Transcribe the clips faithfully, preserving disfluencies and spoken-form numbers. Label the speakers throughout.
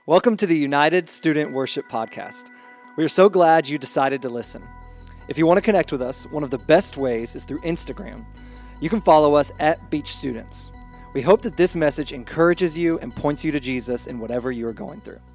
Speaker 1: Welcome to the United Student Worship Podcast. We are so glad you decided to listen. If you want to connect with us, one of the best ways is through Instagram. You can follow us at Beach Students. We hope that this message encourages you and points you to Jesus in whatever you are going through.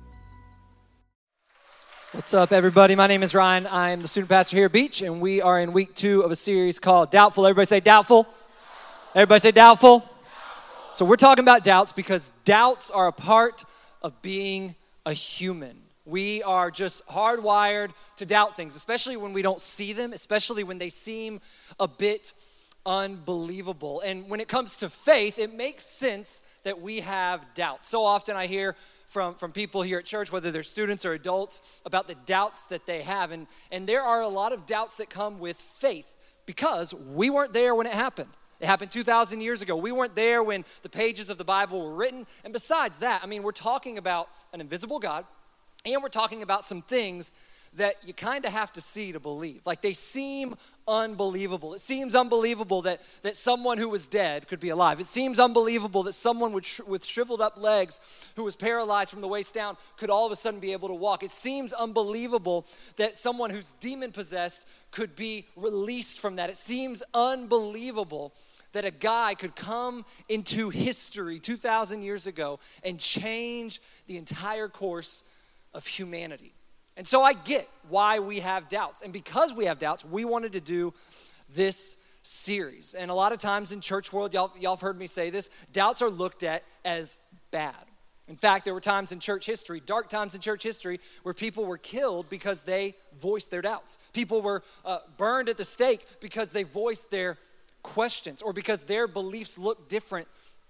Speaker 1: What's up, everybody? My name is Ryan. I'm the student pastor here at Beach, and we are in week two of a series called Doubtful. Everybody say doubtful. Everybody say doubtful. Doubtful. So we're talking about doubts because doubts are a part of being a human. We are just hardwired to doubt things, especially when we don't see them, especially when they seem a bit unbelievable. And when it comes to faith, it makes sense that we have doubts. So often I hear from, from people here at church, whether they're students or adults, about the doubts that they have. And, and there are a lot of doubts that come with faith because we weren't there when it happened. It happened two thousand years ago. We weren't there when the pages of the Bible were written. And besides that, I mean, we're talking about an invisible God, and we're talking about some things that you kind of have to see to believe. Like, they seem unbelievable. It seems unbelievable that, that someone who was dead could be alive. It seems unbelievable that someone with, sh- with shriveled up legs who was paralyzed from the waist down could all of a sudden be able to walk. It seems unbelievable that someone who's demon-possessed could be released from that. It seems unbelievable that a guy could come into history two thousand years ago and change the entire course of humanity. And so I get why we have doubts. And because we have doubts, we wanted to do this series. And a lot of times in church world, y'all, y'all have heard me say this, doubts are looked at as bad. In fact, there were times in church history, dark times in church history, where people were killed because they voiced their doubts. People were uh, burned at the stake because they voiced their questions or because their beliefs looked different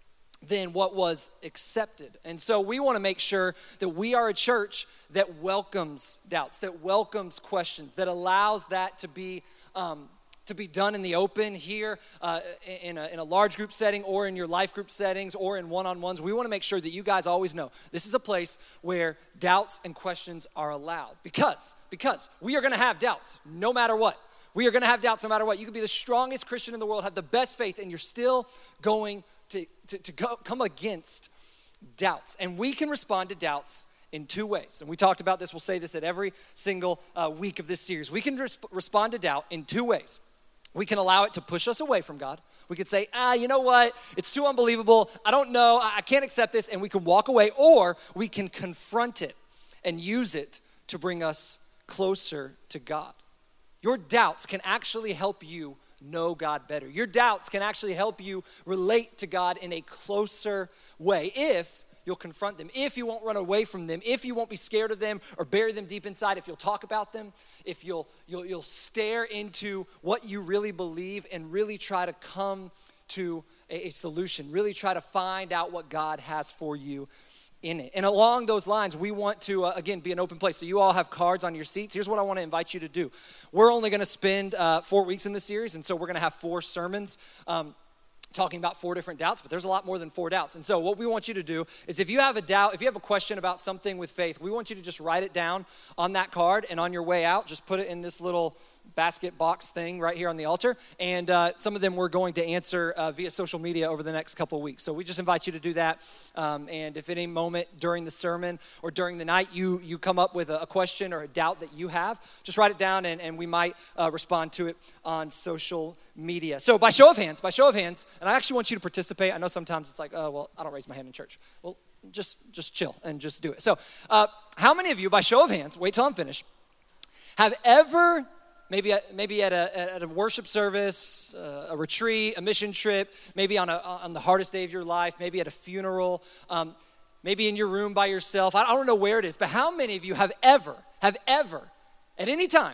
Speaker 1: than what was accepted. And so we want to make sure that we are a church that welcomes doubts, that welcomes questions, that allows that to be um, to be done in the open here uh, in, a, in a large group setting or in your life group settings or in one-on-ones. We want to make sure that you guys always know this is a place where doubts and questions are allowed because, because we are going to have doubts no matter what. We are going to have doubts no matter what. You could be the strongest Christian in the world, have the best faith, and you're still going to, to, to go, come against doubts. And we can respond to doubts in two ways. And we talked about this. We'll say this at every single uh, week of this series. We can res- respond to doubt in two ways. We can allow it to push us away from God. We could say, ah, you know what? It's too unbelievable. I don't know. I can't accept this. And we can walk away. Or we can confront it and use it to bring us closer to God. Your doubts can actually help you know God better. Your doubts can actually help you relate to God in a closer way if you'll confront them, if you won't run away from them, if you won't be scared of them or bury them deep inside, if you'll talk about them, if you'll you'll, you'll stare into what you really believe and really try to come to a, a solution, really try to find out what God has for you in it. And along those lines, we want to, uh, again, be an open place. So you all have cards on your seats. Here's what I want to invite you to do. We're only going to spend uh, four weeks in this series, and so we're going to have four sermons um, talking about four different doubts, but there's a lot more than four doubts. And so what we want you to do is if you have a doubt, if you have a question about something with faith, we want you to just write it down on that card, and on your way out, just put it in this little basket box thing right here on the altar, and uh, some of them we're going to answer uh, via social media over the next couple of weeks. So we just invite you to do that, um, and if at any moment during the sermon or during the night you you come up with a, a question or a doubt that you have, just write it down, and, and we might uh, respond to it on social media. So by show of hands, by show of hands, and I actually want you to participate. I know sometimes it's like, oh, well, I don't raise my hand in church. Well, just, just chill and just do it. So uh, how many of you, by show of hands, wait till I'm finished, have ever Maybe at, maybe at a at a worship service, uh, a retreat, a mission trip, maybe on a on the hardest day of your life, maybe at a funeral, um, maybe in your room by yourself. I, I don't know where it is, but how many of you have ever, have ever, at any time,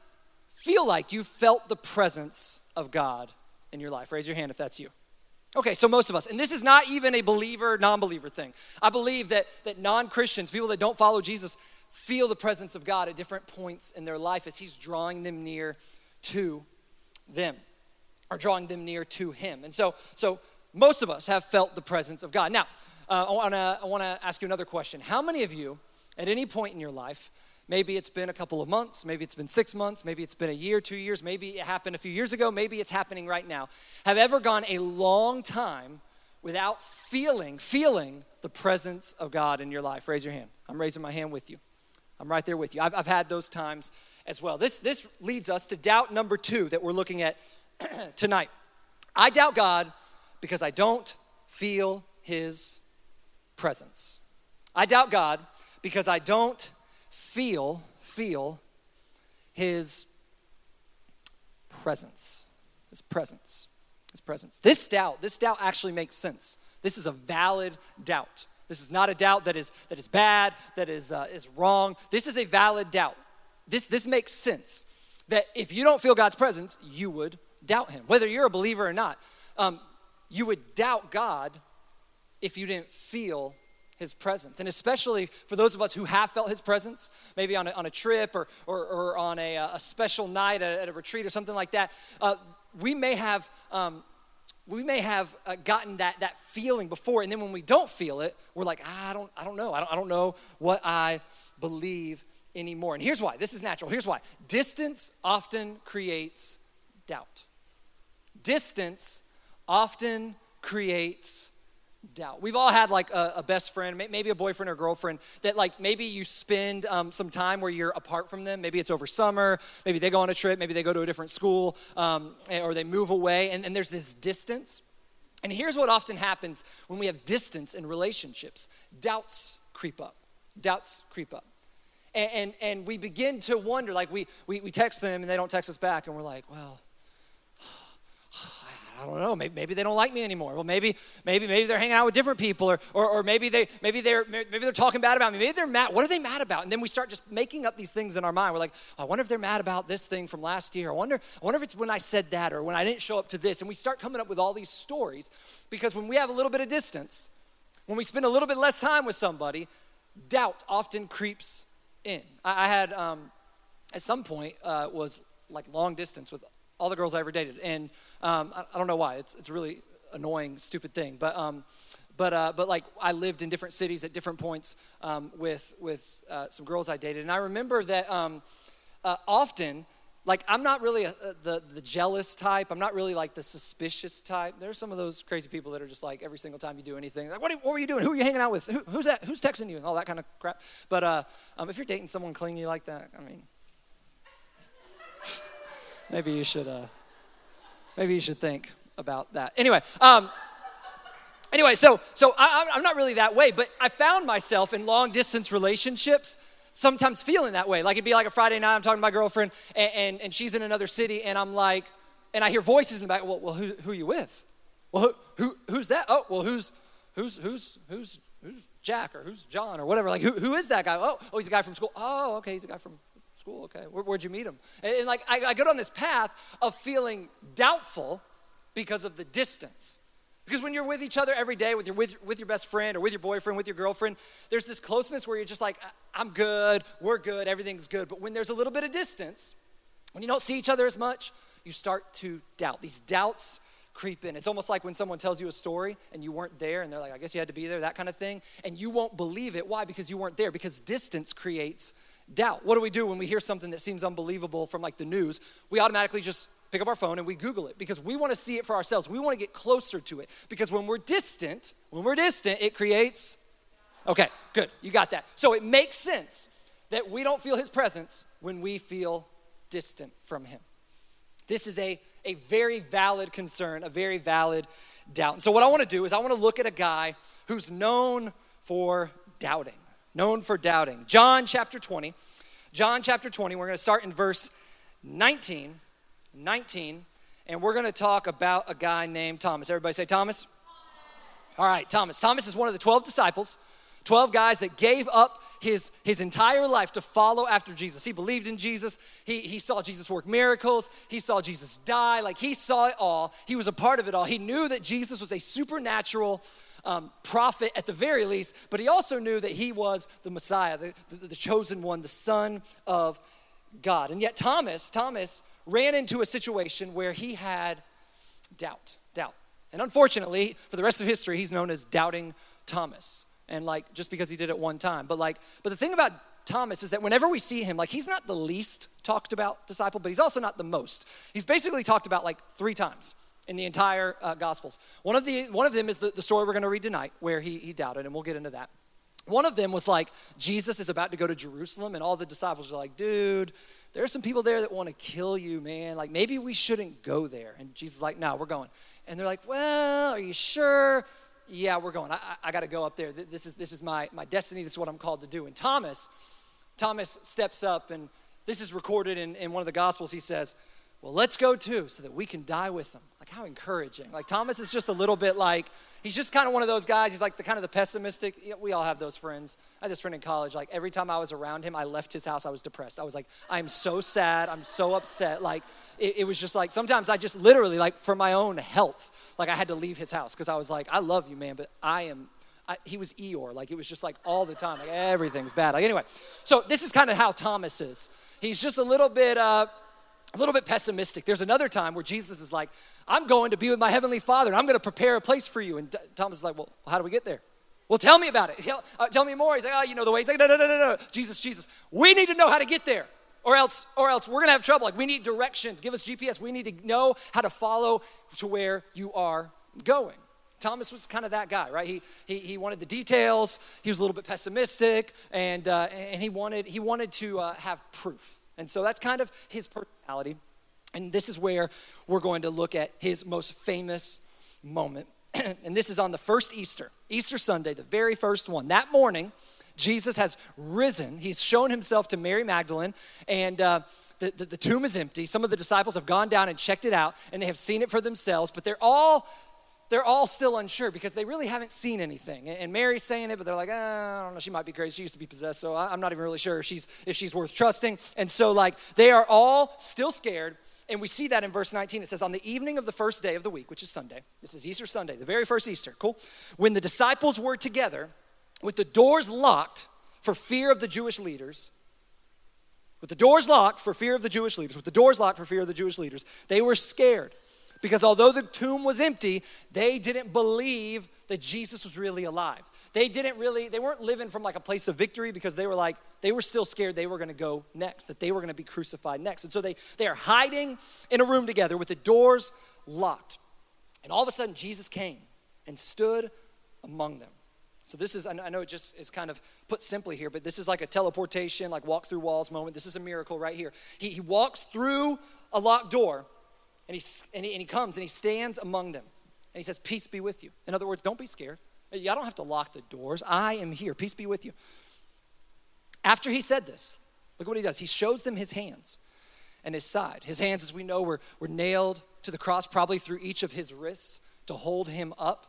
Speaker 1: feel like you felt the presence of God in your life? Raise your hand if that's you. Okay, so most of us, and this is not even a believer, non-believer thing. I believe that that non-Christians, people that don't follow Jesus, feel the presence of God at different points in their life as he's drawing them near to them or drawing them near to him. And so so most of us have felt the presence of God. Now, uh, I want to I want to ask you another question. How many of you at any point in your life, maybe it's been a couple of months, maybe it's been six months, maybe it's been a year, two years, maybe it happened a few years ago, maybe it's happening right now, have ever gone a long time without feeling, feeling the presence of God in your life? Raise your hand. I'm raising my hand with you. I'm right there with you. I've, I've had those times as well. This, this leads us to doubt number two that we're looking at tonight. I doubt God because I don't feel his presence. I doubt God because I don't feel, feel his presence. His presence. His presence. This doubt, this doubt actually makes sense. This is a valid doubt. This is not a doubt that is that is bad, that is uh, is wrong. This is a valid doubt. This this makes sense. That if you don't feel God's presence, you would doubt him. Whether you're a believer or not, um, you would doubt God if you didn't feel his presence. And especially for those of us who have felt his presence, maybe on a, on a trip or, or, or on a, a special night at, at a retreat or something like that, uh, we may have... Um, We may have uh, gotten that that feeling before, and then when we don't feel it, we're like, ah, I don't, I don't know. I don't, I don't know what I believe anymore. And here's why. This is natural. Here's why. Distance often creates doubt. Distance often creates doubt. We've all had like a, a best friend, maybe a boyfriend or girlfriend that like maybe you spend um, some time where you're apart from them. Maybe it's over summer. Maybe they go on a trip. Maybe they go to a different school um, or they move away and, and there's this distance. And here's what often happens when we have distance in relationships. Doubts creep up. Doubts creep up. And, and, and we begin to wonder, like we, we, we text them and they don't text us back and we're like, well, I don't know, maybe, maybe they don't like me anymore. Well, maybe maybe maybe they're hanging out with different people or or, or maybe they maybe they're maybe they're talking bad about me. Maybe they're mad. What are they mad about? And then we start just making up these things in our mind. We're like, I wonder if they're mad about this thing from last year. I wonder I wonder if it's when I said that or when I didn't show up to this. And we start coming up with all these stories because when we have a little bit of distance, when we spend a little bit less time with somebody, doubt often creeps in. I, I had um, at some point uh, was like long distance with all the girls I ever dated, and um, I, I don't know why. It's it's a really annoying, stupid thing, but um, but uh, but like I lived in different cities at different points um, with with uh, some girls I dated, and I remember that um, uh, often, like I'm not really a, a, the the jealous type. I'm not really like the suspicious type. There's some of those crazy people that are just like every single time you do anything, like what, are, what were you doing? Who are you hanging out with? Who, who's that? Who's texting you? And all that kind of crap. But uh, um, if you're dating someone clingy like that, I mean. Maybe you should, uh, maybe you should think about that. Anyway, um, anyway, so so I, I'm not really that way, but I found myself in long distance relationships sometimes feeling that way. Like it'd be like a Friday night, I'm talking to my girlfriend, and and, and she's in another city, and I'm like, and I hear voices in the back. Well, well, who who are you with? Well, who, who who's that? Oh, well, who's who's who's who's who's Jack or who's John or whatever? Like who who is that guy? Oh, oh, he's a guy from school. Oh, okay, he's a guy from. School, okay. Where, where'd you meet him? And, and like I, I go down this path of feeling doubtful because of the distance. Because when you're with each other every day, with your with, with your best friend or with your boyfriend, with your girlfriend, there's this closeness where you're just like, I'm good, we're good, everything's good. But when there's a little bit of distance, when you don't see each other as much, you start to doubt. These doubts creep in. It's almost like when someone tells you a story and you weren't there and they're like, I guess you had to be there, that kind of thing. And you won't believe it. Why? Because you weren't there. Because distance creates doubt. What do we do when we hear something that seems unbelievable from like the news? We automatically just pick up our phone and we Google it because we want to see it for ourselves. We want to get closer to it because when we're distant, when we're distant, it creates, okay, good, you got that. So it makes sense that we don't feel his presence when we feel distant from him. This is a, a very valid concern, a very valid doubt. And so what I want to do is I want to look at a guy who's known for doubting. Known for doubting. John chapter twenty. John chapter twenty, we're going to start in verse nineteen. nineteen, and we're going to talk about a guy named Thomas. Everybody say Thomas. Thomas. All right, Thomas. Thomas is one of the twelve disciples, twelve guys that gave up his, his entire life to follow after Jesus. He believed in Jesus. He, he saw Jesus work miracles. He saw Jesus die. Like he saw it all. He was a part of it all. He knew that Jesus was a supernatural Um, prophet at the very least, but he also knew that he was the Messiah, the, the, the chosen one, the Son of God. And yet Thomas, Thomas ran into a situation where he had doubt, doubt. And unfortunately, for the rest of history, he's known as Doubting Thomas. And like, just because he did it one time. But like, but the thing about Thomas is that whenever we see him, like he's not the least talked about disciple, but he's also not the most. He's basically talked about like three times in the entire uh, Gospels. One of the one of them is the, the story we're going to read tonight, where he, he doubted, and we'll get into that. One of them was like, Jesus is about to go to Jerusalem, and all the disciples are like, dude, there are some people there that want to kill you, man. Like, maybe we shouldn't go there. And Jesus is like, no, we're going. And they're like, well, are you sure? Yeah, we're going. I, I, I got to go up there. This is this is my, my destiny. This is what I'm called to do. And Thomas, Thomas steps up, and this is recorded in, in one of the Gospels. He says, well, let's go too, so that we can die with them. Like, how encouraging. Like, Thomas is just a little bit like, he's just kind of one of those guys. He's like the kind of the pessimistic. We all have those friends. I had this friend in college. Like, every time I was around him, I left his house, I was depressed. I was like, I'm so sad. I'm so upset. Like, it, it was just like, sometimes I just literally, like, for my own health, like, I had to leave his house because I was like, I love you, man, but I am, I, he was Eeyore. Like, it was just like all the time. Like, everything's bad. Like, anyway, so this is kind of how Thomas is. He's just a little bit, uh, a little bit pessimistic. There's another time where Jesus is like, I'm going to be with my heavenly Father, and I'm going to prepare a place for you. And Thomas is like, well, how do we get there? Well, tell me about it. Tell, uh, tell me more. He's like, oh, you know the way. He's like, no, no, no, no, no. Jesus, Jesus, we need to know how to get there, or else, or else we're going to have trouble. Like, we need directions. Give us G P S. We need to know how to follow to where you are going. Thomas was kind of that guy, right? He he he wanted the details. He was a little bit pessimistic, and uh, and he wanted he wanted to uh, have proof. And so that's kind of his personality. And this is where we're going to look at his most famous moment. And this is on the first Easter, Easter Sunday, the very first one. That morning, Jesus has risen. He's shown himself to Mary Magdalene, and uh, the, the, the tomb is empty. Some of the disciples have gone down and checked it out, and they have seen it for themselves, but they're all they're all still unsure because they really haven't seen anything. And Mary's saying it, but they're like, ah, I don't know, she might be crazy. She used to be possessed, so I'm not even really sure if she's, if she's worth trusting. And so, like, they are all still scared. And we see that in verse nineteen. It says, on the evening of the first day of the week, which is Sunday, this is Easter Sunday, the very first Easter, cool? When the disciples were together with the doors locked for fear of the Jewish leaders, with the doors locked for fear of the Jewish leaders, with the doors locked for fear of the Jewish leaders, they were scared. Because although the tomb was empty, they didn't believe that Jesus was really alive. They didn't really, they weren't living from like a place of victory because they were like, they were still scared they were going to go next, that they were going to be crucified next. And so they, they are hiding in a room together with the doors locked. And all of a sudden, Jesus came and stood among them. So this is, I know it just is kind of put simply here, but this is like a teleportation, like walk through walls moment. This is a miracle right here. He, he walks through a locked door, and he, and, he, and he comes and he stands among them. And he says, peace be with you. In other words, don't be scared. I don't have to lock the doors. I am here. Peace be with you. After he said this, look what he does. He shows them his hands and his side. His hands, as we know, were, were nailed to the cross, probably through each of his wrists to hold him up.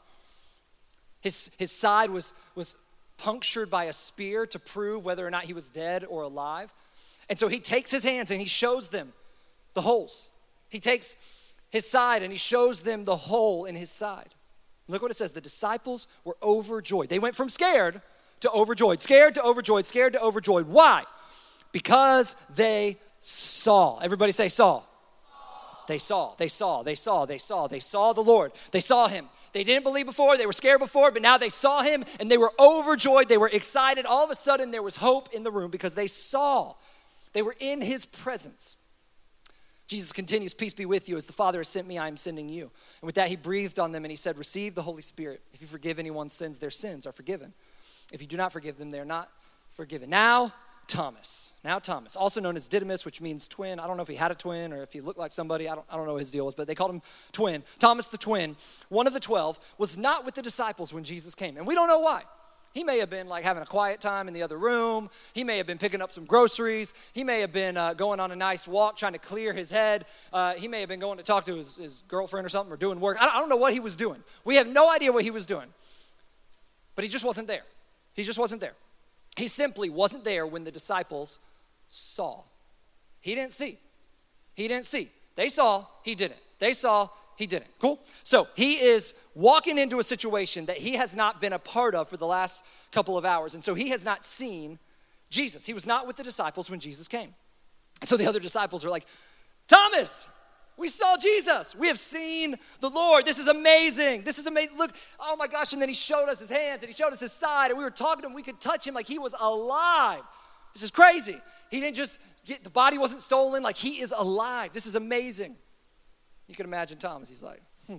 Speaker 1: His, his side was, was punctured by a spear to prove whether or not he was dead or alive. And so he takes his hands and he shows them the holes. He takes his side and he shows them the hole in his side. Look what it says. The disciples were overjoyed. They went from scared to overjoyed. Scared to overjoyed. Scared to overjoyed. Why? Because they saw. Everybody say saw. They saw, they saw, they saw, they saw, they saw the Lord. They saw him. They didn't believe before, they were scared before, but now they saw him and they were overjoyed. They were excited. All of a sudden there was hope in the room because they saw. They were in his presence. Jesus continues, peace be with you. As the Father has sent me, I am sending you. And with that, he breathed on them and he said, receive the Holy Spirit. If you forgive anyone's sins, their sins are forgiven. If you do not forgive them, they're not forgiven. Now, Thomas. Now, Thomas, also known as Didymus, which means twin. I don't know if he had a twin or if he looked like somebody. I don't, I don't know what his deal was, but they called him twin. Thomas the twin, one of the twelve, was not with the disciples when Jesus came. And we don't know why. He may have been like having a quiet time in the other room. He may have been picking up some groceries. He may have been uh, going on a nice walk trying to clear his head. Uh, he may have been going to talk to his, his girlfriend or something or doing work. I don't, I don't know what he was doing. We have no idea what he was doing. But he just wasn't there. He just wasn't there. He simply wasn't there when the disciples saw. He didn't see. He didn't see. They saw, he didn't. They saw, he didn't. Cool? So he is walking into a situation that he has not been a part of for the last couple of hours. And so he has not seen Jesus. He was not with the disciples when Jesus came. And so the other disciples are like, Thomas, we saw Jesus. We have seen the Lord. This is amazing. This is amazing. Look, oh my gosh. And then he showed us his hands and he showed us his side and we were talking to him. We could touch him like he was alive. This is crazy. He didn't just get, the body wasn't stolen. Like he is alive. This is amazing. You can imagine Thomas. He's like, hmm,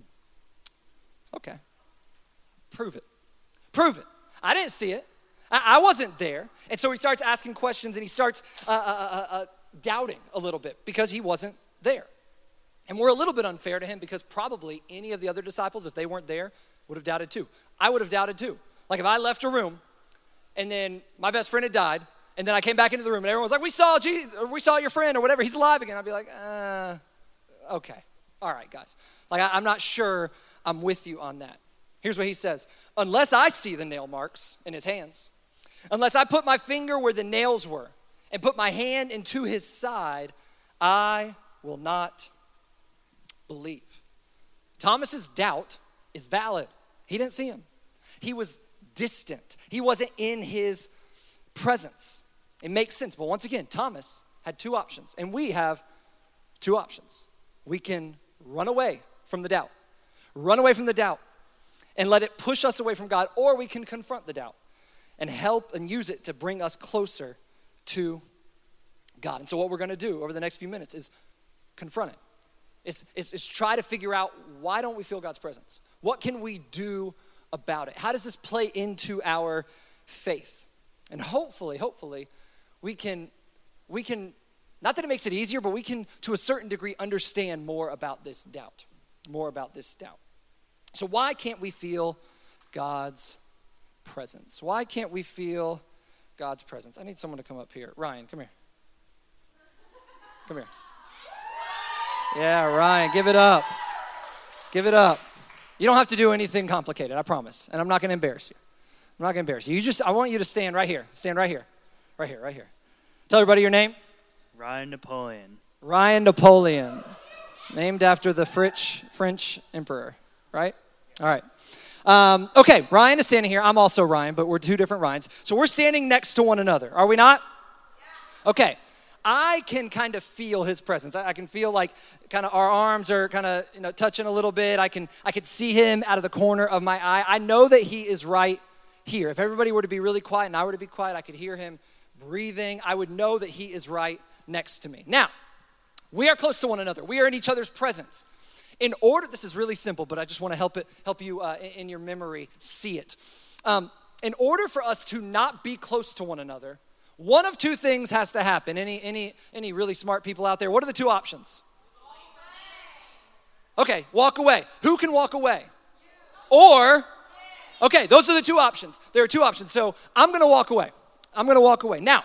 Speaker 1: Okay. Prove it. Prove it. I didn't see it. I, I wasn't there. And so he starts asking questions and he starts uh, uh, uh, uh, doubting a little bit because he wasn't there. And we're a little bit unfair to him because probably any of the other disciples, if they weren't there, would have doubted too. I would have doubted too. Like if I left a room and then my best friend had died and then I came back into the room and everyone was like, we saw Jesus, or we saw your friend or whatever, he's alive again. I'd be like, uh, okay. All right, guys. Like I, I'm not sure I'm with you on that. Here's what he says. Unless I see the nail marks in his hands, unless I put my finger where the nails were and put my hand into his side, I will not believe. Thomas's doubt is valid. He didn't see him. He was distant. He wasn't in his presence. It makes sense. But once again, Thomas had two options, and we have two options. We can run away from the doubt. Run away from the doubt and let it push us away from God, or we can confront the doubt and help and use it to bring us closer to God. And so what we're going to do over the next few minutes is confront it. It's, it's, it's try to figure out, why don't we feel God's presence? What can we do about it? How does this play into our faith? And hopefully, hopefully, we can, we can, not that it makes it easier, but we can, to a certain degree, understand more about this doubt. More about this doubt. So why can't we feel God's presence? Why can't we feel God's presence? I need someone to come up here. Ryan, come here. Come here. Yeah, Ryan, give it up. Give it up. You don't have to do anything complicated, I promise. And I'm not going to embarrass you. I'm not going to embarrass you. You just, I want you to stand right here. Stand right here. Right here, right here. Tell everybody your name.
Speaker 2: Ryan Napoleon.
Speaker 1: Ryan Napoleon. Named after the French, French emperor, right? All right. Um, okay, Ryan is standing here. I'm also Ryan, but we're two different Ryans. So we're standing next to one another. Are we not? Okay. I can kind of feel his presence. I, I can feel like kind of our arms are kind of, you know, touching a little bit. I can I can see him out of the corner of my eye. I know that he is right here. If everybody were to be really quiet and I were to be quiet, I could hear him breathing. I would know that he is right next to me. Now, we are close to one another. We are in each other's presence. In order, this is really simple, but I just want to help it help you uh, in, in your memory see it. Um, in order for us to not be close to one another, one of two things has to happen. Any any any really smart people out there? What are the two options? Okay, walk away. Who can walk away? Or, okay, those are the two options. There are two options. So I'm going to walk away. I'm going to walk away. Now,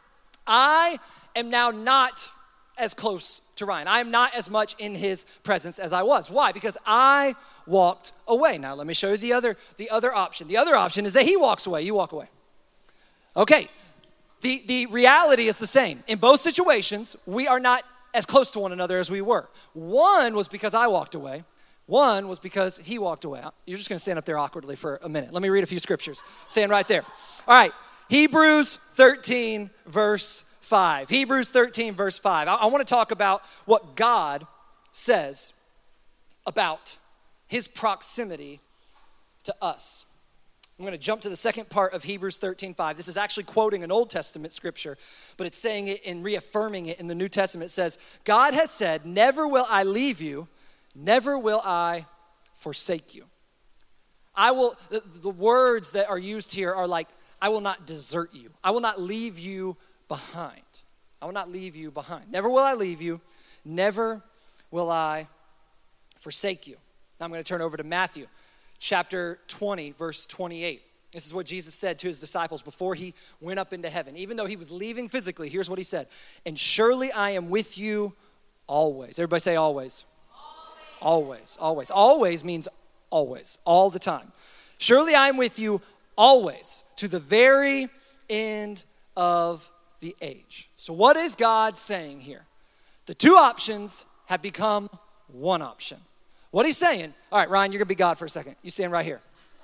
Speaker 1: I am now not as close to Ryan. I am not as much in his presence as I was. Why? Because I walked away. Now, let me show you the other the other option. The other option is that he walks away. You walk away. Okay. The, the reality is the same. In both situations, we are not as close to one another as we were. One was because I walked away. One was because he walked away. You're just going to stand up there awkwardly for a minute. Let me read a few scriptures. Stand right there. All right. Hebrews thirteen, verse five. Hebrews thirteen, verse five. I, I want to talk about what God says about his proximity to us. I'm going to jump to the second part of Hebrews thirteen five. This is actually quoting an Old Testament scripture, but it's saying it and reaffirming it in the New Testament. It says, God has said, never will I leave you, never will I forsake you. I will, the, the words that are used here are like, I will not desert you. I will not leave you behind. I will not leave you behind. Never will I leave you, never will I forsake you. Now I'm going to turn over to Matthew. Chapter twenty, verse twenty-eight. This is what Jesus said to his disciples before he went up into heaven. Even though he was leaving physically, here's what he said. And surely I am with you always. Everybody say always. Always. Always. Always. Always means always. All the time. Surely I am with you always to the very end of the age. So what is God saying here? The two options have become one option. What he's saying, all right, Ryan, you're going to be God for a second. You stand right here.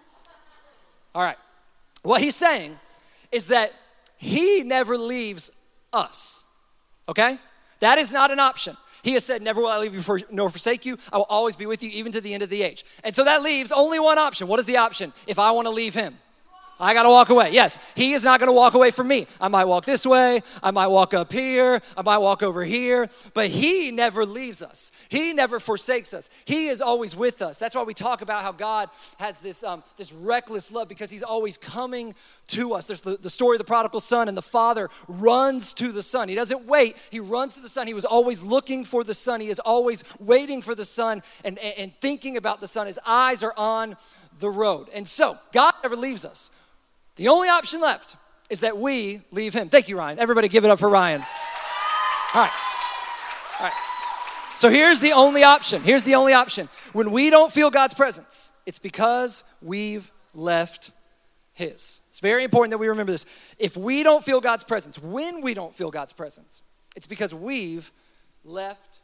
Speaker 1: All right. What he's saying is that he never leaves us, okay? That is not an option. He has said, never will I leave you for, nor forsake you. I will always be with you even to the end of the age. And so that leaves only one option. What is the option if I want to leave him? I got to walk away. Yes, he is not going to walk away from me. I might walk this way. I might walk up here. I might walk over here. But he never leaves us. He never forsakes us. He is always with us. That's why we talk about how God has this, um, this reckless love, because he's always coming to us. There's the, the story of the prodigal son, and the father runs to the son. He doesn't wait. He runs to the son. He was always looking for the son. He is always waiting for the son and, and, and thinking about the son. His eyes are on the road. And so God never leaves us. The only option left is that we leave him. Thank you, Ryan. Everybody give it up for Ryan. All right. All right. So here's the only option. Here's the only option. When we don't feel God's presence, it's because we've left his. It's very important that we remember this. If we don't feel God's presence, when we don't feel God's presence, it's because we've left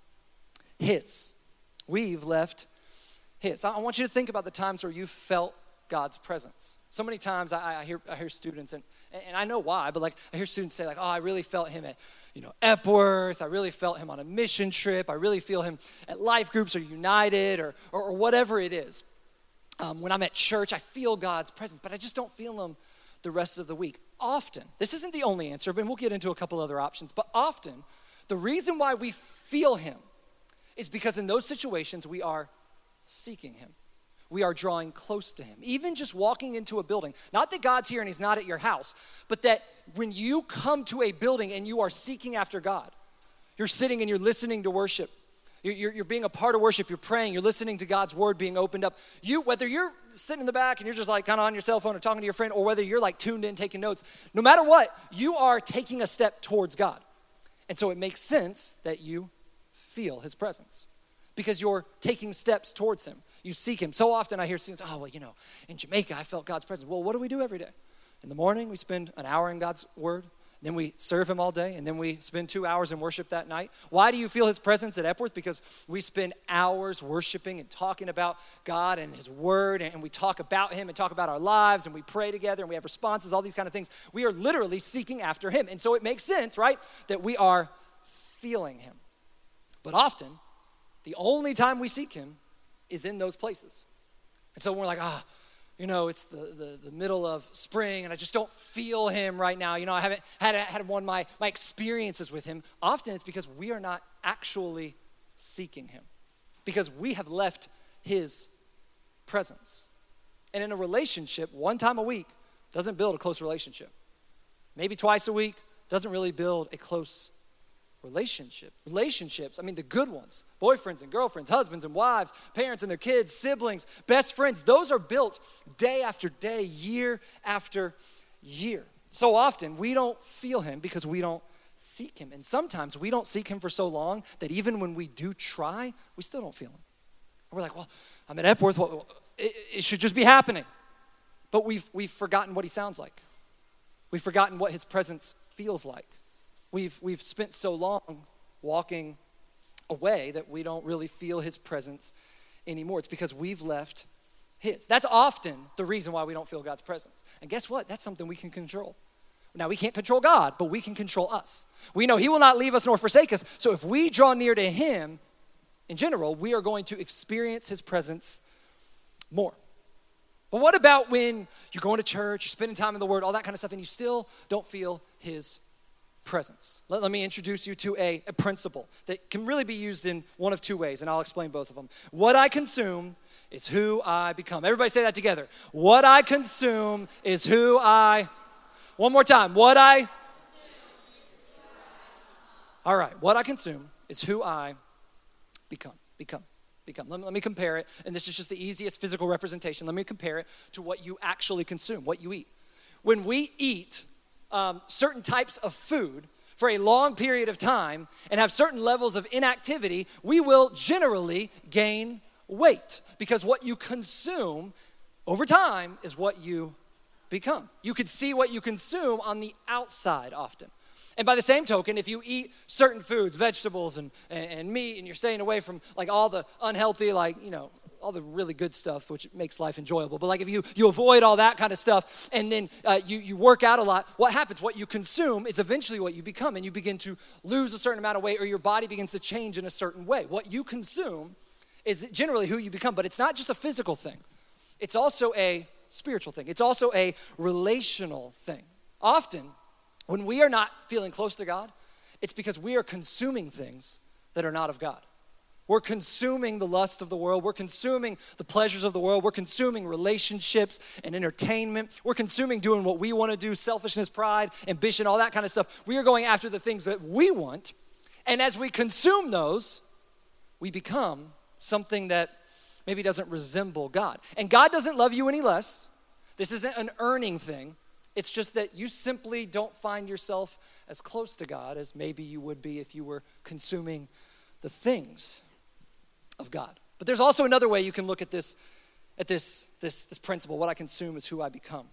Speaker 1: his. We've left his. I want you to think about the times where you felt God's presence. So many times I, I hear I hear students, and, and I know why, but like I hear students say like, oh, I really felt him at, you know, Epworth. I really felt him on a mission trip. I really feel him at life groups or United or, or, or whatever it is. Um, when I'm at church, I feel God's presence, but I just don't feel him the rest of the week. Often, this isn't the only answer, but we'll get into a couple other options, but often the reason why we feel him is because in those situations we are seeking him. We are drawing close to him. Even just walking into a building, not that God's here and he's not at your house, but that when you come to a building and you are seeking after God, you're sitting and you're listening to worship, you're, you're, you're being a part of worship, you're praying, you're listening to God's word being opened up. You, whether you're sitting in the back and you're just like kind of on your cell phone or talking to your friend, or whether you're like tuned in taking notes, no matter what, you are taking a step towards God. And so it makes sense that you feel his presence because you're taking steps towards him. You seek him. So often I hear students, oh, well, you know, in Jamaica, I felt God's presence. Well, what do we do every day? In the morning, we spend an hour in God's word. Then we serve him all day. And then we spend two hours in worship that night. Why do you feel his presence at Epworth? Because we spend hours worshiping and talking about God and his word. And we talk about him and talk about our lives. And we pray together and we have responses, all these kind of things. We are literally seeking after him. And so it makes sense, right, that we are feeling him. But often, the only time we seek him is in those places. And so we're like, ah, oh, you know, it's the, the, the middle of spring and I just don't feel him right now. You know, I haven't had, had one of my, my experiences with him. Often it's because we are not actually seeking him, because we have left his presence. And in a relationship, one time a week doesn't build a close relationship. Maybe twice a week doesn't really build a close relationship. Relationships, I mean the good ones, boyfriends and girlfriends, husbands and wives, parents and their kids, siblings, best friends, those are built day after day, year after year. So often we don't feel him because we don't seek him. And sometimes we don't seek him for so long that even when we do try, we still don't feel him. And we're like, well, I'm at Epworth, well, it, it should just be happening. But we've, we've forgotten what he sounds like. We've forgotten what his presence feels like. We've, we've spent so long walking away that we don't really feel his presence anymore. It's because we've left his. That's often the reason why we don't feel God's presence. And guess what? That's something we can control. Now, we can't control God, but we can control us. We know he will not leave us nor forsake us. So if we draw near to him, in general, we are going to experience his presence more. But what about when you're going to church, you're spending time in the word, all that kind of stuff, and you still don't feel his presence? Let, let me introduce you to a, a principle that can really be used in one of two ways, and I'll explain both of them. What I consume is who I become. Everybody say that together. What I consume is who I... One more time. What I... All right. What I consume is who I become. Become. Become. Let me, let me compare it, and this is just the easiest physical representation. Let me compare it to what you actually consume, what you eat. When we eat Um, certain types of food for a long period of time and have certain levels of inactivity, we will generally gain weight, because what you consume over time is what you become. You could see what you consume on the outside often. And by the same token, if you eat certain foods, vegetables and, and, and meat, and you're staying away from like all the unhealthy, like, you know, all the really good stuff, which makes life enjoyable. But like if you, you avoid all that kind of stuff and then uh, you, you work out a lot, what happens? What you consume is eventually what you become, and you begin to lose a certain amount of weight, or your body begins to change in a certain way. What you consume is generally who you become, but it's not just a physical thing. It's also a spiritual thing. It's also a relational thing. Often, when we are not feeling close to God, it's because we are consuming things that are not of God. We're consuming the lust of the world. We're consuming the pleasures of the world. We're consuming relationships and entertainment. We're consuming doing what we want to do, selfishness, pride, ambition, all that kind of stuff. We are going after the things that we want. And as we consume those, we become something that maybe doesn't resemble God. And God doesn't love you any less. This isn't an earning thing. It's just that you simply don't find yourself as close to God as maybe you would be if you were consuming the things of God. But there's also another way you can look at this, at this, this, this principle. What I consume is who I become.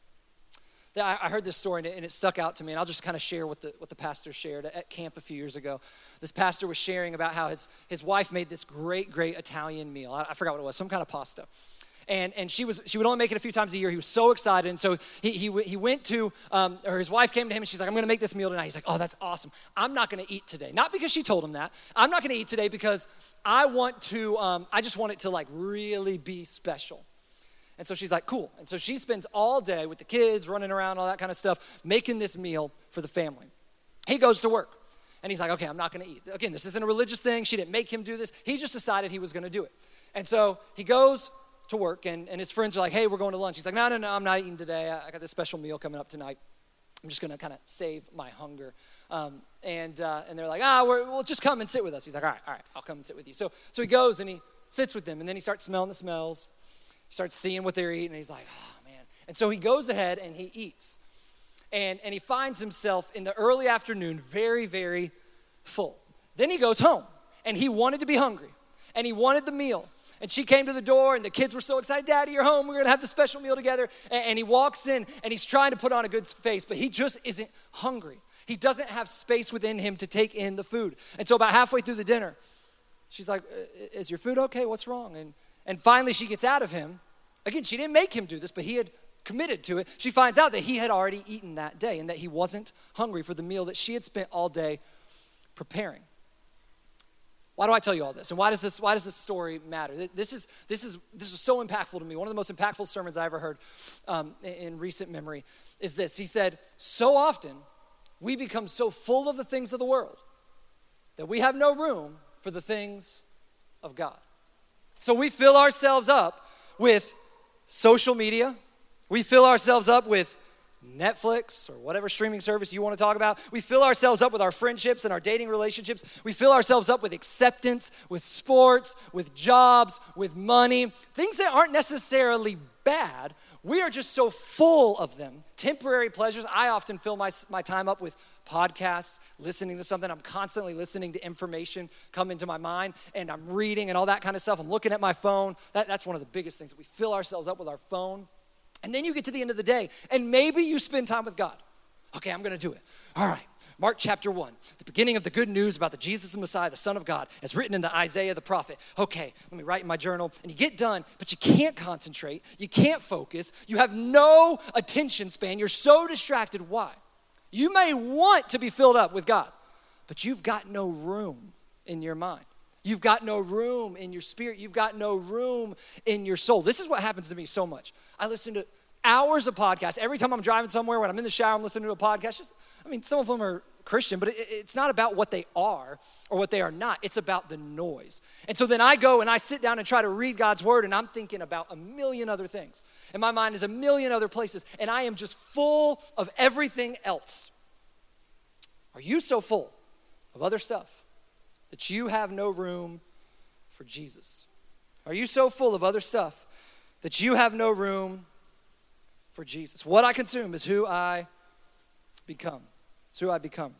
Speaker 1: I, I heard this story and it, and it stuck out to me, and I'll just kind of share what the, what the pastor shared at camp a few years ago. This pastor was sharing about how his, his wife made this great, great Italian meal. I, I forgot what it was, some kind of pasta. And and she was she would only make it a few times a year. He was so excited, and so he he he went to, um, or his wife came to him, and she's like, "I'm going to make this meal tonight." He's like, "Oh, that's awesome. I'm not going to eat today." Not because she told him that. I'm not going to eat today because I want to. Um, I just want it to like really be special. And so she's like, "Cool." And so she spends all day with the kids, running around, all that kind of stuff, making this meal for the family. He goes to work, and he's like, "Okay, I'm not going to eat." Again, this isn't a religious thing. She didn't make him do this. He just decided he was going to do it. And so he goes to work, and, and his friends are like, "Hey, we're going to lunch." He's like, no, no, no, I'm not eating today. I, I got this special meal coming up tonight. I'm just going to kind of save my hunger. Um, and uh, and they're like, ah, we're, well, just come and sit with us. He's like, all right, all right, I'll come and sit with you. So so he goes, and he sits with them, and then he starts smelling the smells. He starts seeing what they're eating, and he's like, oh, man. And so he goes ahead, and he eats. And, and he finds himself in the early afternoon very, very full. Then he goes home, and he wanted to be hungry, and he wanted the meal. And she came to the door, and the kids were so excited. "Daddy, you're home. We're going to have the special meal together." And, and he walks in, and he's trying to put on a good face, but he just isn't hungry. He doesn't have space within him to take in the food. And so about halfway through the dinner, she's like, "Is your food okay? What's wrong?" And, and finally she gets out of him. Again, she didn't make him do this, but he had committed to it. She finds out that he had already eaten that day and that he wasn't hungry for the meal that she had spent all day preparing. Why do I tell you all this? And why does this why does this story matter? This is this is this was so impactful to me. One of the most impactful sermons I ever heard um, in, in recent memory is this. He said, so often we become so full of the things of the world that we have no room for the things of God. So we fill ourselves up with social media. We fill ourselves up with Netflix or whatever streaming service you want to talk about. We fill ourselves up with our friendships and our dating relationships. We fill ourselves up with acceptance, with sports, with jobs, with money, things that aren't necessarily bad. We are just so full of them. Temporary pleasures. I often fill my, my time up with podcasts, listening to something. I'm constantly listening to information come into my mind, and I'm reading and all that kind of stuff. I'm looking at my phone. That, that's one of the biggest things, that we fill ourselves up with our phone. And then you get to the end of the day, and maybe you spend time with God. Okay, I'm going to do it. All right, Mark chapter one, the beginning of the good news about the Jesus Messiah, the Son of God, as written in the Isaiah the prophet. Okay, let me write in my journal, and you get done, but you can't concentrate. You can't focus. You have no attention span. You're so distracted. Why? You may want to be filled up with God, but you've got no room in your mind. You've got no room in your spirit. You've got no room in your soul. This is what happens to me so much. I listen to hours of podcasts. Every time I'm driving somewhere, when I'm in the shower, I'm listening to a podcast. Just, I mean, some of them are Christian, but it, it's not about what they are or what they are not. It's about the noise. And so then I go and I sit down and try to read God's word, and I'm thinking about a million other things. And my mind is a million other places, and I am just full of everything else. Are you so full of other stuff that you have no room for Jesus? Are you so full of other stuff that you have no room for Jesus? What I consume is who I become. It's who I become.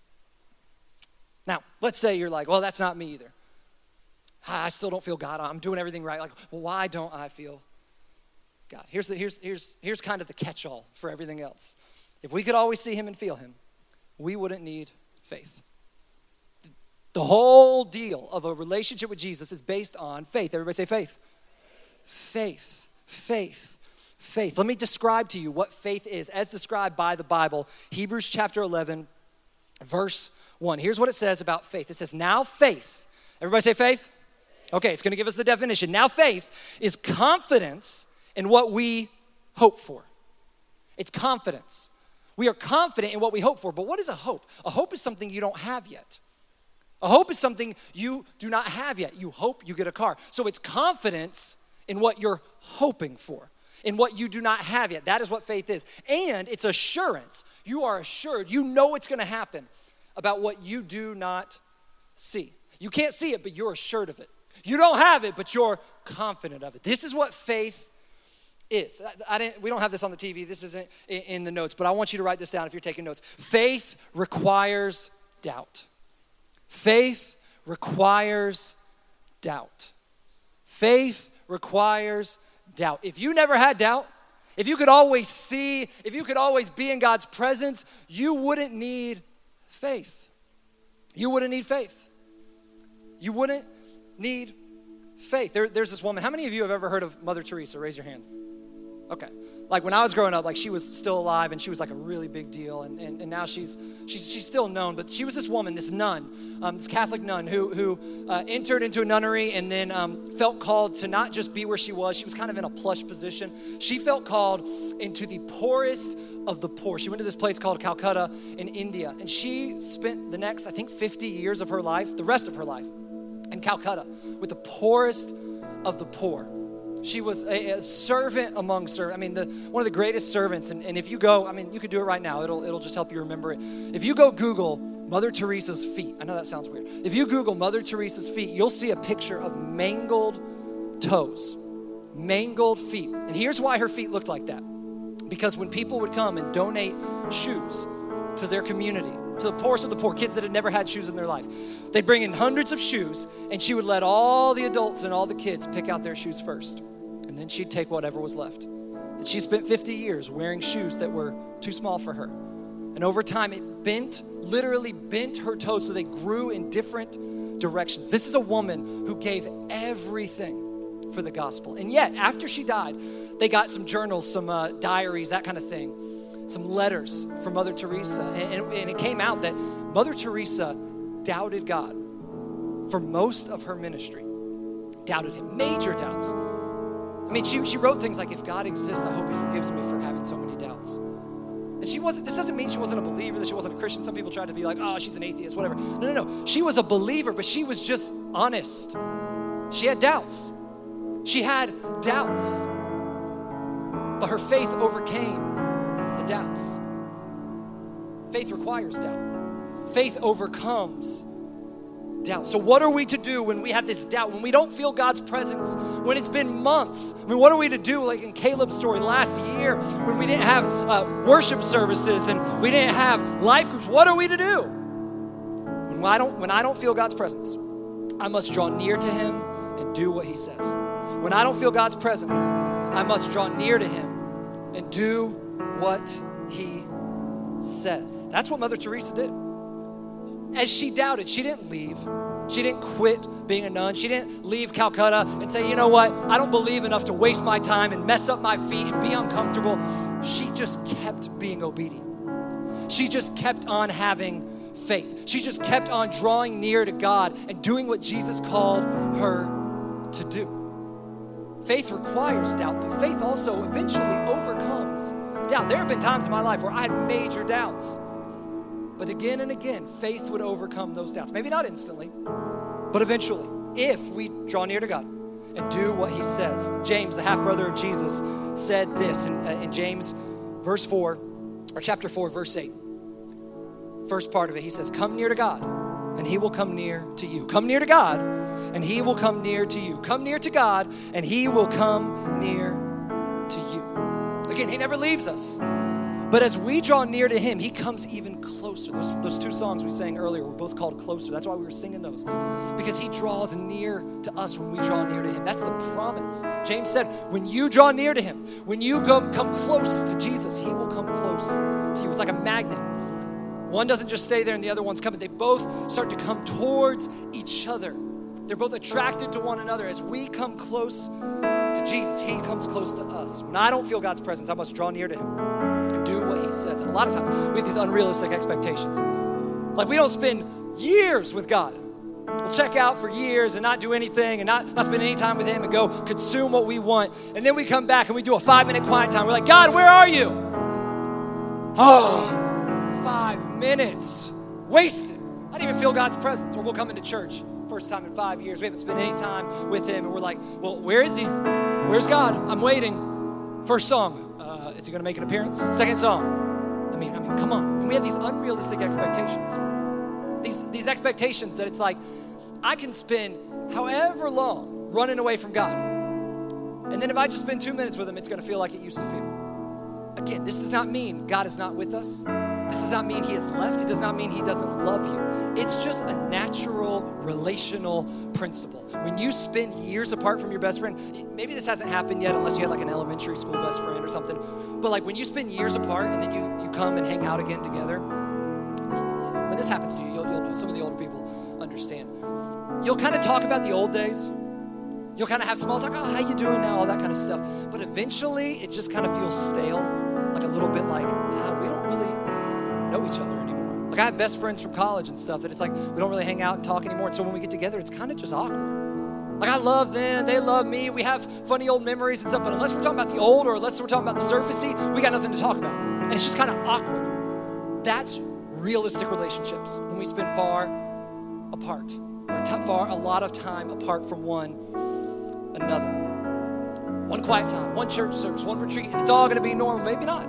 Speaker 1: Now, let's say you're like, well, that's not me either. I still don't feel God. I'm doing everything right. Like, well, why don't I feel God? Here's the here's here's here's kind of the catch-all for everything else. If we could always see him and feel him, we wouldn't need faith. The whole deal of a relationship with Jesus is based on faith. Everybody say faith. Faith, faith, faith. Let me describe to you what faith is as described by the Bible. Hebrews chapter eleven, verse one. Here's what it says about faith. It says, now faith. Everybody say faith. Okay, it's going to give us the definition. Now faith is confidence in what we hope for. It's confidence. We are confident in what we hope for, but what is a hope? A hope is something you don't have yet. A hope is something you do not have yet. You hope you get a car. So it's confidence in what you're hoping for, in what you do not have yet. That is what faith is. And it's assurance. You are assured. You know it's going to happen about what you do not see. You can't see it, but you're assured of it. You don't have it, but you're confident of it. This is what faith is. I, I didn't, we don't have this on the T V. This isn't in, in the notes, but I want you to write this down if you're taking notes. Faith requires doubt. Faith requires doubt. Faith requires doubt. If you never had doubt, if you could always see, if you could always be in God's presence, you wouldn't need faith. You wouldn't need faith. You wouldn't need faith. There, there's this woman. How many of you have ever heard of Mother Teresa? Raise your hand. Okay. Like when I was growing up, like she was still alive and she was like a really big deal. And, and, and now she's, she's she's still known, but she was this woman, this nun, um, this Catholic nun who, who uh, entered into a nunnery and then um, felt called to not just be where she was. She was kind of in a plush position. She felt called into the poorest of the poor. She went to this place called Calcutta in India. And she spent the next, I think, fifty years of her life, the rest of her life, in Calcutta with the poorest of the poor. She was a, a servant among servants. I mean, the, one of the greatest servants. And, and if you go, I mean, you could do it right now. It'll, it'll just help you remember it. If you go Google Mother Teresa's feet, I know that sounds weird. If you Google Mother Teresa's feet, you'll see a picture of mangled toes, mangled feet. And here's why her feet looked like that. Because when people would come and donate shoes to their community, to the poorest of the poor, kids that had never had shoes in their life, they'd bring in hundreds of shoes, and she would let all the adults and all the kids pick out their shoes first. And then she'd take whatever was left. And she spent fifty years wearing shoes that were too small for her. And over time, it bent, literally bent her toes so they grew in different directions. This is a woman who gave everything for the gospel. And yet, after she died, they got some journals, some uh, diaries, that kind of thing, some letters from Mother Teresa. And, and, and it came out that Mother Teresa doubted God for most of her ministry. Doubted him, major doubts. I mean, she, she wrote things like, if God exists, I hope he forgives me for having so many doubts. And she wasn't, this doesn't mean she wasn't a believer, that she wasn't a Christian. Some people tried to be like, oh, she's an atheist, whatever. No, no, no. She was a believer, but she was just honest. She had doubts. She had doubts. But her faith overcame the doubts. Faith requires doubt. Faith overcomes doubt. So what are we to do when we have this doubt, when we don't feel God's presence, when it's been months? I mean, what are we to do, like in Caleb's story last year, when we didn't have uh, worship services and we didn't have life groups? What are we to do? When I don't, when I don't feel God's presence, I must draw near to him and do what he says. When I don't feel God's presence, I must draw near to him and do what he says. That's what Mother Teresa did. As she doubted, she didn't leave. She didn't quit being a nun. She didn't leave Calcutta and say, you know what, I don't believe enough to waste my time and mess up my feet and be uncomfortable. She just kept being obedient. She just kept on having faith. She just kept on drawing near to God and doing what Jesus called her to do. Faith requires doubt, but faith also eventually overcomes doubt. There have been times in my life where I had major doubts. But again and again, faith would overcome those doubts. Maybe not instantly, but eventually, if we draw near to God and do what he says. James, the half-brother of Jesus, said this in, uh, in James verse four, or chapter four, verse eight. First part of it, he says, come near to God, and he will come near to you. Come near to God, and he will come near to you. Come near to God, and he will come near to you. Again, he never leaves us. But as we draw near to him, he comes even closer. Those, those two songs we sang earlier were both called Closer. That's why we were singing those. Because he draws near to us when we draw near to him. That's the promise. James said, when you draw near to him, when you go, come close to Jesus, he will come close to you. It's like a magnet. One doesn't just stay there and the other one's coming. They both start to come towards each other. They're both attracted to one another. As we come close to Jesus, he comes close to us. When I don't feel God's presence, I must draw near to him. Do what he says. And a lot of times we have these unrealistic expectations. Like we don't spend years with God. We'll check out for years and not do anything and not, not spend any time with him and go consume what we want. And then we come back and we do a five-minute quiet time. We're like, God, where are you? Oh, five minutes. Wasted. I didn't even feel God's presence. Or we'll come into church. First time in five years. We haven't spent any time with him. And we're like, well, where is he? Where's God? I'm waiting. First song. Uh, is he going to make an appearance? Second song. I mean, I mean, come on. And we have these unrealistic expectations. These, these expectations that it's like, I can spend however long running away from God. And then if I just spend two minutes with him, it's going to feel like it used to feel. Again, this does not mean God is not with us. This does not mean he has left. It does not mean he doesn't love you. It's just a natural relational principle. When you spend years apart from your best friend, maybe this hasn't happened yet unless you had like an elementary school best friend or something. But like when you spend years apart and then you, you come and hang out again together, when this happens to you, you'll, you'll know. Some of the older people understand. You'll kind of talk about the old days. You'll kind of have small talk, oh, how you doing now, all that kind of stuff. But eventually, it just kind of feels stale, like a little bit like, ah, we don't really know each other anymore. Like I have best friends from college and stuff that it's like, we don't really hang out and talk anymore. And so when we get together, it's kind of just awkward. Like I love them, they love me, we have funny old memories and stuff, but unless we're talking about the old or unless we're talking about the surfacey, we got nothing to talk about. And it's just kind of awkward. That's realistic relationships when we spend far apart. Or t- far a lot of time apart from one another. One quiet time, one church service, one retreat, and it's all going to be normal. Maybe not.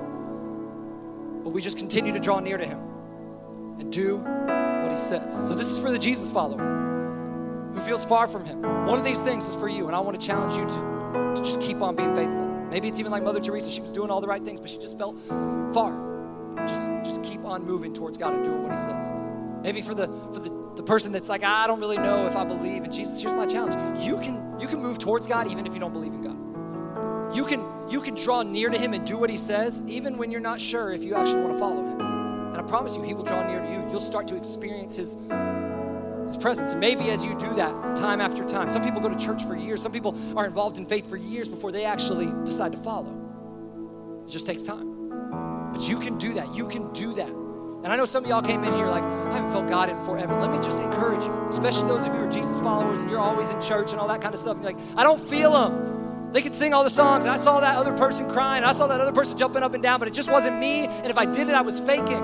Speaker 1: But we just continue to draw near to him and do what he says. So this is for the Jesus follower who feels far from him. One of these things is for you, and I want to challenge you to, to just keep on being faithful. Maybe it's even like Mother Teresa. She was doing all the right things, but she just felt far. Just, just keep on moving towards God and doing what he says. Maybe for the for the The person that's like, I don't really know if I believe in Jesus. Here's my challenge. You can you can move towards God even if you don't believe in God. You can you can draw near to him and do what he says even when you're not sure if you actually want to follow him. And I promise you, he will draw near to you. You'll start to experience his, his presence. And maybe as you do that time after time, some people go to church for years. Some people are involved in faith for years before they actually decide to follow. It just takes time. But you can do that. You can do that. And I know some of y'all came in and you're like, I haven't felt God in forever. Let me just encourage you, especially those of you who are Jesus followers and you're always in church and all that kind of stuff. And you're like, I don't feel him. They can sing all the songs and I saw that other person crying. I saw that other person jumping up and down, but it just wasn't me. And if I did it, I was faking.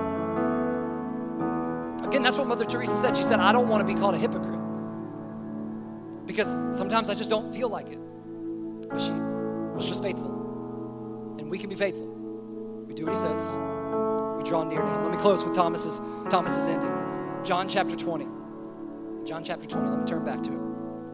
Speaker 1: Again, that's what Mother Teresa said. She said, I don't want to be called a hypocrite because sometimes I just don't feel like it. But she was just faithful. And we can be faithful. We do what he says. We draw near to him. Let me close with Thomas's Thomas's ending. John chapter twenty. John chapter twenty. Let me turn back to it.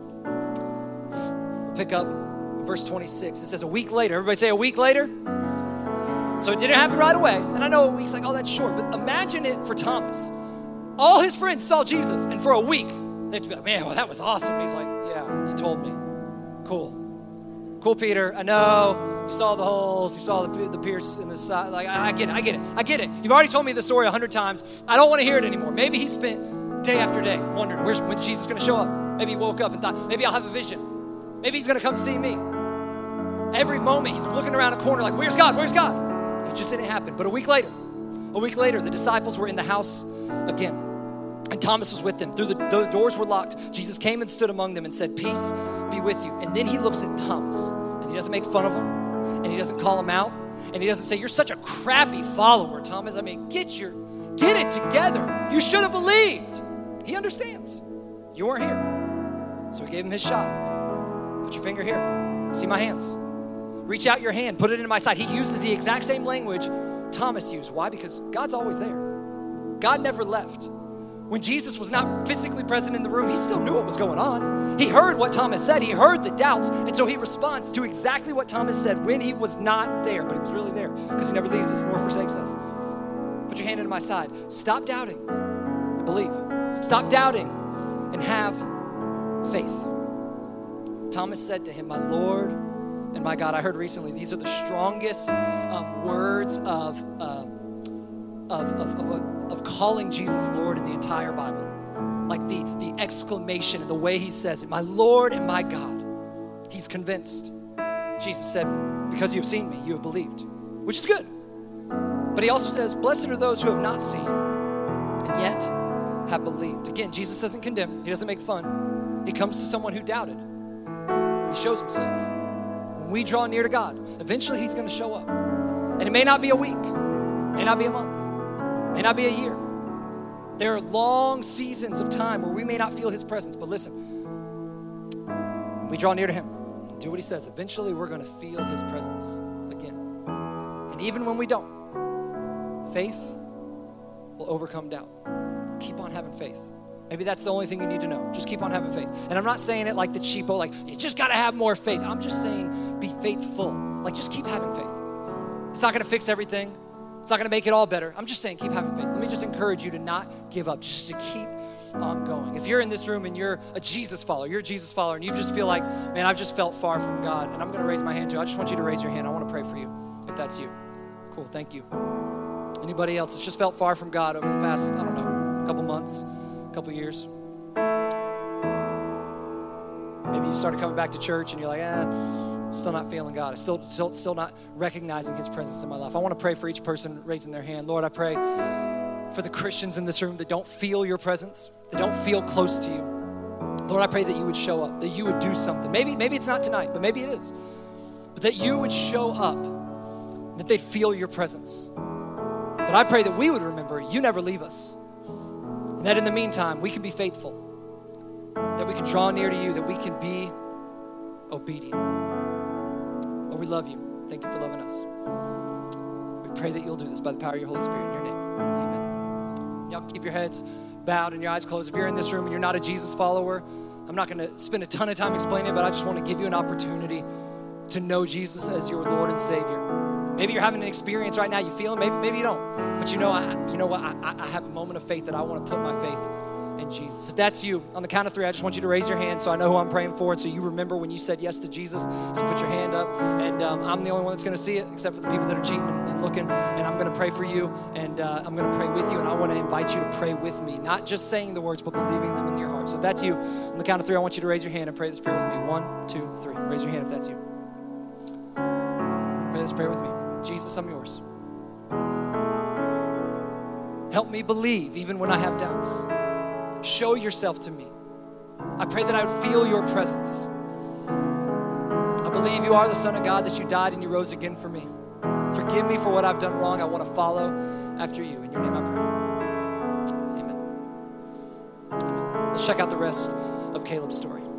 Speaker 1: We'll pick up in verse twenty-six. It says, a week later. Everybody say a week later? So it didn't happen right away. And I know a week's like, oh, that's short. But imagine it for Thomas. All his friends saw Jesus. And for a week, they'd be like, man, well, that was awesome. And he's like, yeah, you told me. Cool. Cool, Peter. I know. You saw the holes. You saw the, the pierce in the side. Like, I, I get it. I get it. I get it. You've already told me the story a hundred times. I don't want to hear it anymore. Maybe he spent day after day wondering, where's when Jesus going to show up? Maybe he woke up and thought, maybe I'll have a vision. Maybe he's going to come see me. Every moment he's looking around a corner like, where's God? Where's God? And it just didn't happen. But a week later, a week later, the disciples were in the house again. And Thomas was with them. Through the, the doors were locked. Jesus came and stood among them and said, peace be with you. And then he looks at Thomas and he doesn't make fun of him. And he doesn't call him out. And he doesn't say, you're such a crappy follower, Thomas. I mean, get your, get it together. You should have believed. He understands. You weren't here. So he gave him his shot. Put your finger here. See my hands. Reach out your hand. Put it into my side. He uses the exact same language Thomas used. Why? Because God's always there. God never left. When Jesus was not physically present in the room, he still knew what was going on. He heard what Thomas said. He heard the doubts. And so he responds to exactly what Thomas said when he was not there. But he was really there because he never leaves us nor forsakes us. Put your hand into my side. Stop doubting and believe. Stop doubting and have faith. Thomas said to him, my Lord and my God. I heard recently these are the strongest um, words of, um, of, of, of, of of calling Jesus Lord in the entire Bible. Like the, the exclamation and the way he says it, my Lord and my God. He's convinced. Jesus said, because you have seen me, you have believed, which is good. But he also says, blessed are those who have not seen and yet have believed. Again, Jesus doesn't condemn. He doesn't make fun. He comes to someone who doubted. He shows himself. When we draw near to God, eventually he's going to show up. And it may not be a week. It may not be a month. It may not be a year. There are long seasons of time where we may not feel his presence. But listen, when we draw near to him, do what he says, eventually we're going to feel his presence again. And even when we don't, faith will overcome doubt. Keep on having faith. Maybe that's the only thing you need to know. Just keep on having faith. And I'm not saying it like the cheapo, like you just got to have more faith. I'm just saying be faithful. Like just keep having faith. It's not going to fix everything. It's not going to make it all better. I'm just saying keep having faith. Let me just encourage you to not give up, just to keep on going. If you're in this room and you're a Jesus follower, you're a Jesus follower and you just feel like, man, I've just felt far from God, and I'm going to raise my hand too. I just want you to raise your hand. I want to pray for you if that's you. Cool, thank you. Anybody else that's just felt far from God over the past, I don't know, couple months, couple years? Maybe you started coming back to church and you're like, eh, I'm still not feeling God. I'm still, still, still not recognizing his presence in my life. I want to pray for each person raising their hand. Lord, I pray for the Christians in this room that don't feel your presence, that don't feel close to you. Lord, I pray that you would show up, that you would do something. Maybe, maybe it's not tonight, but maybe it is. But that you would show up, that they'd feel your presence. But I pray that we would remember you never leave us. And that in the meantime, we can be faithful, that we can draw near to you, that we can be obedient. Lord, we love you. Thank you for loving us. We pray that you'll do this by the power of your Holy Spirit in your name. Amen. Y'all keep your heads bowed and your eyes closed. If you're in this room and you're not a Jesus follower, I'm not going to spend a ton of time explaining it, but I just want to give you an opportunity to know Jesus as your Lord and Savior. Maybe you're having an experience right now. You feel it. Maybe, maybe you don't. But you know, I, you know what? I, I have a moment of faith that I want to put my faith in Jesus. If that's you, on the count of three, I just want you to raise your hand so I know who I'm praying for, and so you remember when you said yes to Jesus. You put your hand up, and um, I'm the only one that's going to see it, except for the people that are cheating and, and looking. And I'm going to pray for you, and uh, I'm going to pray with you, and I want to invite you to pray with me, not just saying the words, but believing them in your heart. So if that's you, on the count of three, I want you to raise your hand and pray this prayer with me. One, two, three. Raise your hand if that's you. Pray this prayer with me. Jesus, I'm yours. Help me believe even when I have doubts. Show yourself to me. I pray that I would feel your presence. I believe you are the Son of God, that you died and you rose again for me. Forgive me for what I've done wrong. I want to follow after you. In your name I pray. Amen. Amen. Let's check out the rest of Caleb's story.